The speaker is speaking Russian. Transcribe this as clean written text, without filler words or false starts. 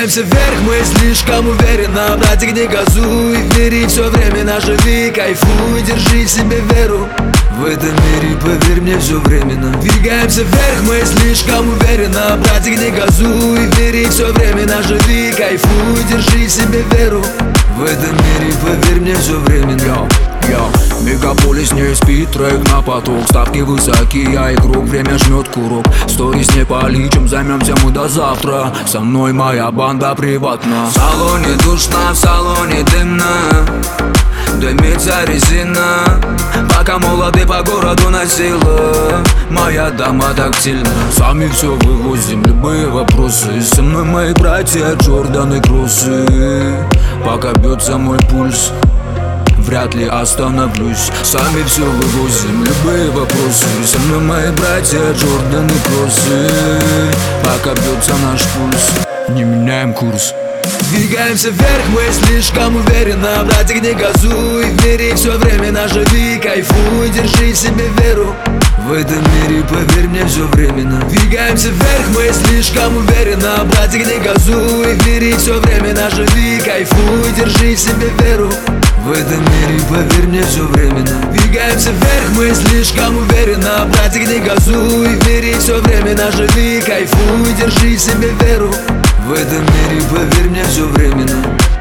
Двигаемся вверх, мы слишком уверенно. Братик, не газуй, в мире все временно. Живи, кайфуй, держи в себе веру. В этом мире, поверь мне, все временно. Двигаемся вверх, мы слишком уверенно. Братик, не газуй, в мире все временно. Живи, кайфуй, держи в себе веру. В этом мире, поверь мне, все временно. Мегаполис не спит, трек на поток. Ставки высокие, я игрок, время жмет курок. Сторис не поличим, займемся мы до завтра. Со мной моя банда приватна. В салоне душно, в салоне дымно. Дымится резина. Пока молоды по городу носила. Моя дама так сильна. Сами все вывозим, любые вопросы. Со мной мои братья, Джорданы, кроссы. Пока бьется мой пульс, вряд ли остановлюсь. Сами все вывозим, любые вопросы. Со мной мои братья, Джорданы, кроссы. Пока бьется наш пульс, не меняем курс. Двигаемся вверх, мы слишком уверенно. Братик, не газуй, в мире все временно. Живи, кайфуй, держи в себе веру. В этом мире, поверь мне, все временно. Двигаемся вверх, мы слишком уверенно. Братик, не газуй, в мире все временно. Живи, кайфуй, держи в себе веру. В этом мире, поверь мне, все временно. Двигаемся вверх, мы слишком уверенно. Братик, не газуй, в мире все временно. Живи, кайфуй, держи в себе веру. В этом мире, поверь мне, все временно.